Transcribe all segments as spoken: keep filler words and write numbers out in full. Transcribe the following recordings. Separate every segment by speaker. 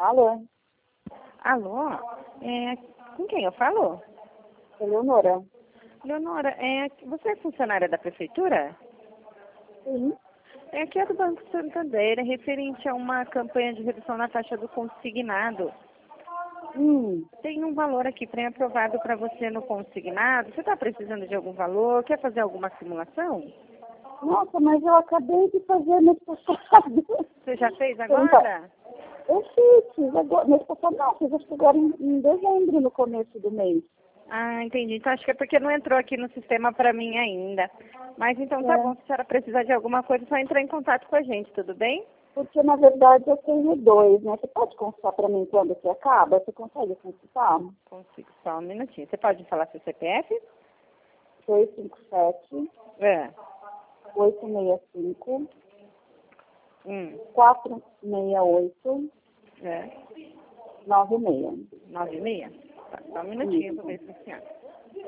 Speaker 1: Alô?
Speaker 2: Alô? É, com quem eu falo?
Speaker 1: Eleonora?
Speaker 2: Leonora, é, você é funcionária da prefeitura?
Speaker 1: Sim.
Speaker 2: É aqui é do Banco Santander, é referente a uma campanha de redução na taxa do consignado.
Speaker 1: Hum.
Speaker 2: Tem um valor aqui pré-aprovado para você no consignado. Você está precisando de algum valor? Quer fazer alguma simulação?
Speaker 1: Nossa, mas eu acabei de fazer mês passado.
Speaker 2: Você já fez agora?
Speaker 1: Eu fiz, fiz agora. Mês passado não, fiz acho que agora em, em dezembro, no começo do mês.
Speaker 2: Ah, entendi. Então acho que é porque não entrou aqui no sistema para mim ainda. Mas então tá
Speaker 1: É.
Speaker 2: bom, se a senhora precisar de alguma coisa, é só entrar em contato com a gente, tudo bem?
Speaker 1: Porque, na verdade, eu tenho dois, né? Você pode consultar para mim quando que acaba? Você consegue consultar?
Speaker 2: Consigo, só um minutinho. Você pode falar seu C P F?
Speaker 1: dois cinco sete,
Speaker 2: É.
Speaker 1: oito seis cinco,
Speaker 2: Hum.
Speaker 1: quatro seis oito,
Speaker 2: É.
Speaker 1: nove seis.
Speaker 2: Nove e meia? Tá, só um minutinho para ver se a senhora.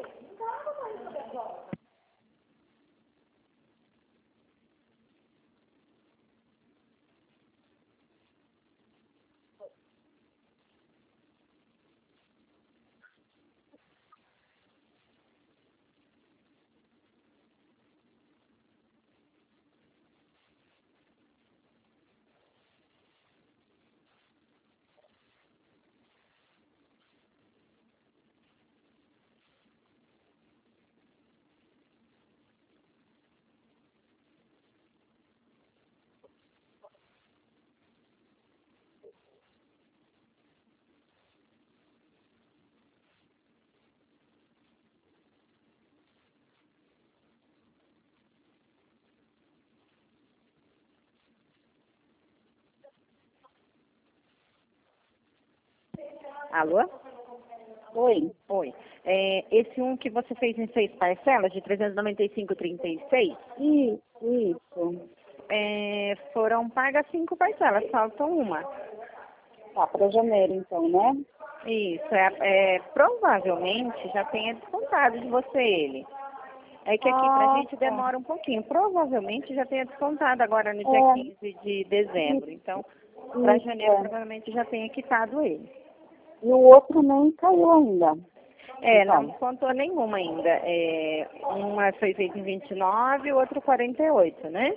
Speaker 2: Alô?
Speaker 1: Oi?
Speaker 2: Oi. É, esse um que você fez em seis parcelas, de trezentos e noventa e cinco vírgula trinta e seis,
Speaker 1: Isso, isso.
Speaker 2: é, foram pagas cinco parcelas, faltam uma.
Speaker 1: Tá, para janeiro, então, né?
Speaker 2: Isso, é, é, provavelmente já tenha descontado de você ele. É que aqui pra
Speaker 1: Ah,
Speaker 2: gente
Speaker 1: tá.
Speaker 2: demora um pouquinho. Provavelmente já tenha descontado agora no dia
Speaker 1: É.
Speaker 2: quinze de dezembro. Então, para
Speaker 1: Isso,
Speaker 2: janeiro
Speaker 1: é.
Speaker 2: provavelmente já tenha quitado ele.
Speaker 1: E o outro nem caiu ainda.
Speaker 2: É,
Speaker 1: Então,
Speaker 2: não descontou nenhuma ainda. É, uma foi feita em vinte e nove e o outro quarenta e oito, né?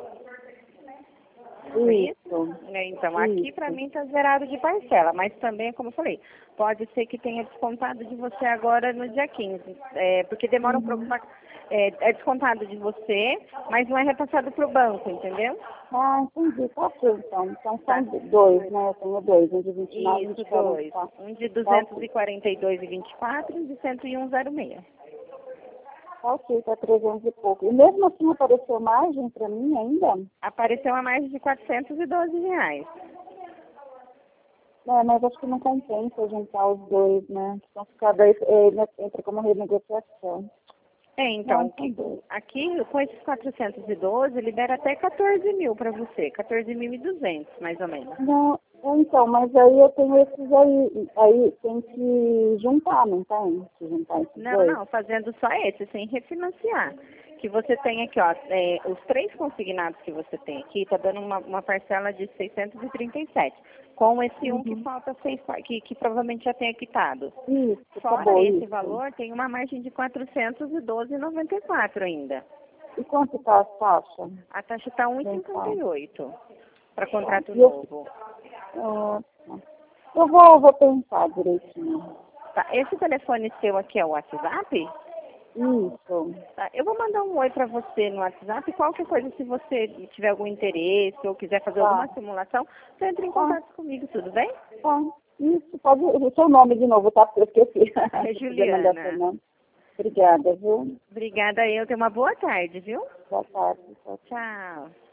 Speaker 2: Foi isso?
Speaker 1: isso.
Speaker 2: É, então, aqui
Speaker 1: Isso.
Speaker 2: para mim está zerado de parcela, mas também, como eu falei, pode ser que tenha descontado de você agora no dia quinze, é, porque demora um pouco
Speaker 1: Uhum.
Speaker 2: pra, é, é descontado de você, mas não é repassado para o banco, entendeu?
Speaker 1: Ah, entendi. Tá ok, então. Então
Speaker 2: Tá.
Speaker 1: são dois, né? Eu tenho dois, um de vinte e nove e
Speaker 2: Isso,
Speaker 1: vinte e quarenta.
Speaker 2: dois.
Speaker 1: Tá,
Speaker 2: Um de
Speaker 1: tá
Speaker 2: duzentos e
Speaker 1: ok.
Speaker 2: quarenta e dois e vinte e quatro e de cento e um zero seis.
Speaker 1: Tá ok, tá trezentos e pouco. E mesmo assim apareceu margem para mim ainda?
Speaker 2: Apareceu a mais de quatrocentos e doze reais.
Speaker 1: É, mas acho que não compensa juntar os dois, né? Então ficar daí, é, né, entra como renegociação.
Speaker 2: É,
Speaker 1: Não,
Speaker 2: então,
Speaker 1: são
Speaker 2: que-
Speaker 1: dois.
Speaker 2: aqui com esses quatrocentos e doze libera até quatorze mil para você, quatorze mil e duzentos mais ou menos.
Speaker 1: Não, então, mas aí eu tenho esses aí, aí tem que juntar, não tem? Que juntar esses
Speaker 2: Não,
Speaker 1: dois?
Speaker 2: não, fazendo só esse, sem refinanciar. Que você tem aqui, ó, é, os três consignados que você tem aqui, tá dando uma, uma parcela de seiscentos e trinta e sete. Com esse um que
Speaker 1: Uhum.
Speaker 2: falta seis, par- que, que provavelmente já tenha quitado.
Speaker 1: Isso,
Speaker 2: Fora
Speaker 1: acabou
Speaker 2: esse
Speaker 1: isso.
Speaker 2: valor, tem uma margem de quatrocentos e doze vírgula noventa e quatro ainda.
Speaker 1: E quanto tá a taxa?
Speaker 2: A taxa está um vírgula cinquenta e oito para contrato
Speaker 1: E eu,
Speaker 2: novo.
Speaker 1: ah, tá. eu vou, vou pensar direitinho.
Speaker 2: Tá, esse telefone seu aqui é o WhatsApp?
Speaker 1: Isso.
Speaker 2: Tá, eu vou mandar um oi para você no WhatsApp. Qualquer coisa, se você tiver algum interesse ou quiser fazer alguma
Speaker 1: Tá.
Speaker 2: simulação, você entra em
Speaker 1: Tá.
Speaker 2: contato comigo, tudo bem?
Speaker 1: Tá. Isso, pode. O seu nome de novo, tá? Porque eu esqueci.
Speaker 2: É
Speaker 1: Se quiser mandar seu
Speaker 2: Juliana.
Speaker 1: nome. Obrigada, viu?
Speaker 2: Obrigada, eu. Tenha uma boa tarde, viu?
Speaker 1: Boa tarde. Tchau.
Speaker 2: Tchau.